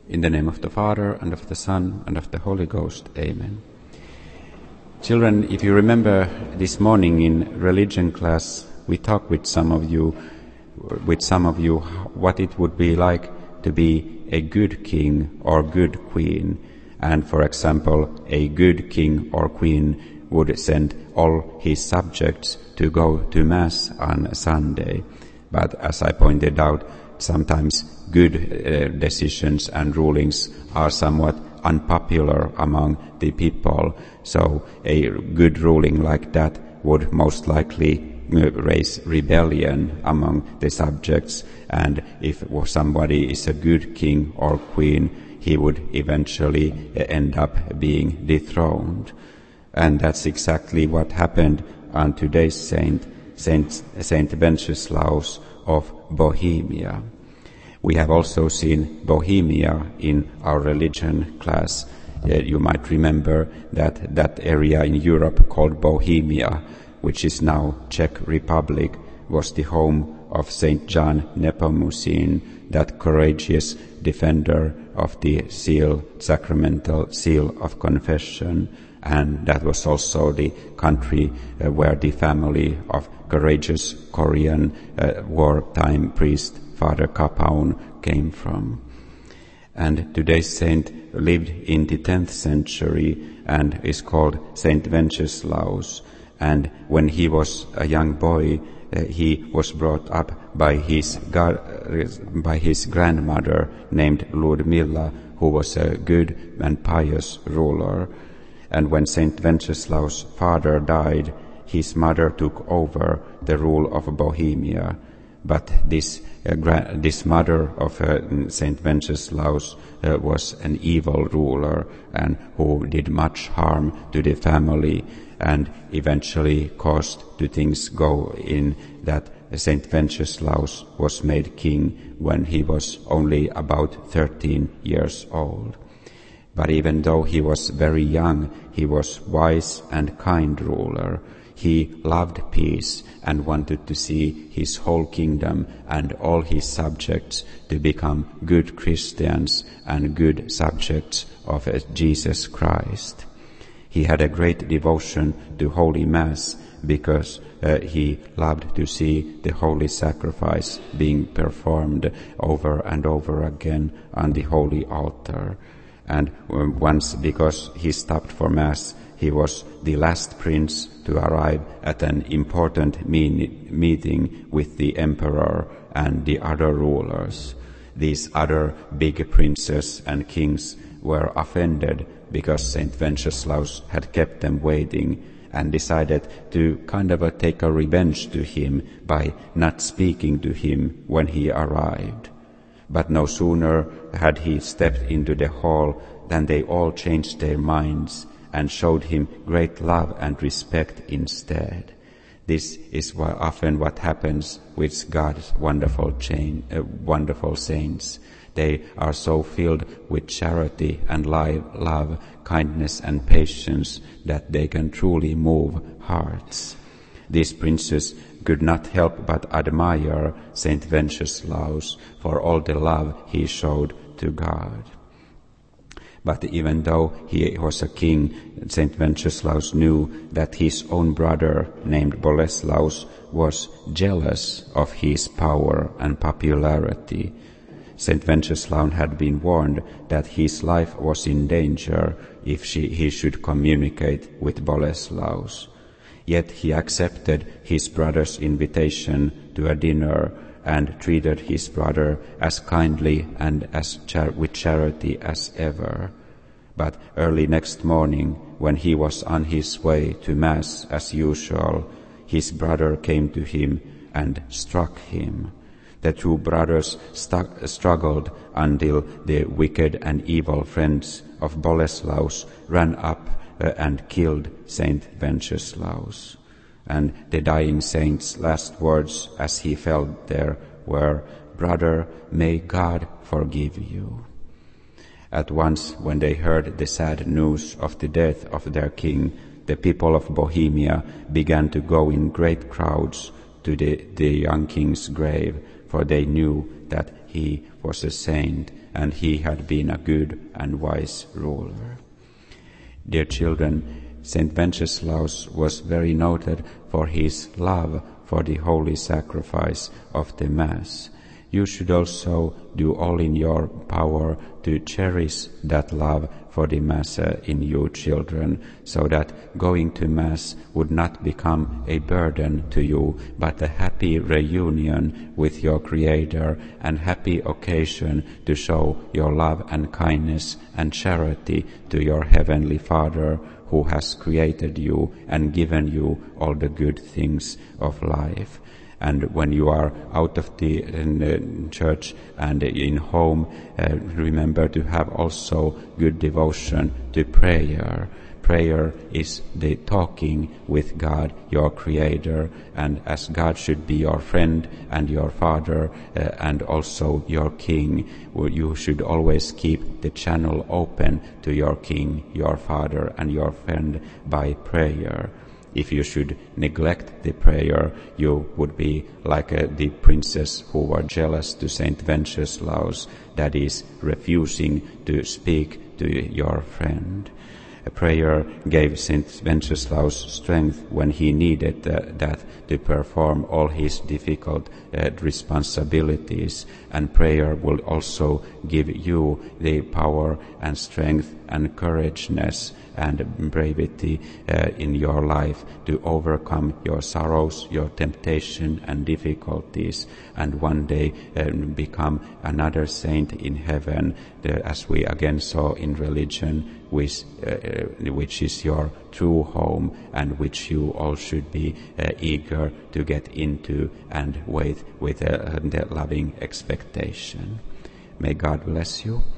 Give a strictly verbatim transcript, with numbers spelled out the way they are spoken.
In the name of the Father, and of the Son, and of the Holy Ghost. Amen. Children, if you remember this morning in religion class, we talked with some of you, with some of you, what it would be like to be a good king or good queen. And for example, a good king or queen would send all his subjects to go to Mass on Sunday. But as I pointed out, sometimes good uh, decisions and rulings are somewhat unpopular among the people. So a good ruling like that would most likely uh, raise rebellion among the subjects. And if somebody is a good king or queen, he would eventually uh, end up being dethroned. And that's exactly what happened on today's saint, Saint, Saint Wenceslaus of Bohemia. We have also seen Bohemia in our religion class. Uh, you might remember that that area in Europe called Bohemia, which is now Czech Republic, was the home of Saint John Nepomucene, that courageous defender of the seal, sacramental seal of confession. And that was also the country uh, where the family of courageous Korean uh, wartime priest Father Kapaun came from. And today's saint lived in the tenth century and is called Saint Wenceslaus. And when he was a young boy, uh, he was brought up by his gar- by his grandmother named Ludmilla, who was a good and pious ruler. And when Saint Wenceslaus' father died, his mother took over the rule of Bohemia. But this uh, gra- this mother of uh, Saint Wenceslaus uh, was an evil ruler and who did much harm to the family, and eventually caused to things go in that Saint Wenceslaus was made king when he was only about thirteen years old. But even though he was very young, he was wise and kind ruler. He loved peace and wanted to see his whole kingdom and all his subjects to become good Christians and good subjects of Jesus Christ. He had a great devotion to Holy Mass because uh, he loved to see the holy sacrifice being performed over and over again on the holy altar. And once, because he stopped for Mass, he was the last prince to arrive at an important mean, meeting with the emperor and the other rulers. These other big princes and kings were offended because Saint Wenceslaus had kept them waiting, and decided to kind of a, take a revenge to him by not speaking to him when he arrived. But no sooner had he stepped into the hall than they all changed their minds and showed him great love and respect instead. This is what, often what happens with God's wonderful, chain, uh, wonderful saints. They are so filled with charity and love, kindness and patience that they can truly move hearts. These princes could not help but admire Saint Wenceslaus for all the love he showed to God. But even though he was a king, Saint Wenceslaus knew that his own brother, named Boleslaus, was jealous of his power and popularity. Saint Wenceslaus had been warned that his life was in danger if she, he should communicate with Boleslaus. Yet he accepted his brother's invitation to a dinner and treated his brother as kindly and as char- with charity as ever. But early next morning, when he was on his way to Mass as usual, his brother came to him and struck him. The two brothers stu- struggled until the wicked and evil friends of Boleslaus ran up Uh, and killed Saint Wenceslaus. And the dying saint's last words as he fell there were, "Brother, may God forgive you." At once, when they heard the sad news of the death of their king, the people of Bohemia began to go in great crowds to the, the young king's grave, for they knew that he was a saint and he had been a good and wise ruler. Dear children, Saint Wenceslaus was very noted for his love for the holy sacrifice of the Mass. You should also do all in your power to cherish that love for the Mass in you children, so that going to Mass would not become a burden to you, but a happy reunion with your Creator and happy occasion to show your love and kindness and charity to your Heavenly Father, who has created you and given you all the good things of life. And when you are out of the in, uh, church and in home, uh, remember to have also good devotion to prayer. Prayer is the talking with God, your Creator, and as God should be your friend and your Father uh, and also your King, you should always keep the channel open to your King, your Father, and your friend by prayer. If you should neglect the prayer, you would be like uh, the princess who were jealous to Saint Wenceslaus, that is, refusing to speak to your friend. A prayer gave Saint Wenceslaus strength when he needed uh, that to perform all his difficult uh, responsibilities, and prayer will also give you the power and strength and courageousness and bravery uh, in your life to overcome your sorrows, your temptation and difficulties, and one day uh, become another saint in heaven, uh, as we again saw in religion, which, uh, which is your true home and which you all should be uh, eager to get into and wait with a, a loving expectation. May God bless you.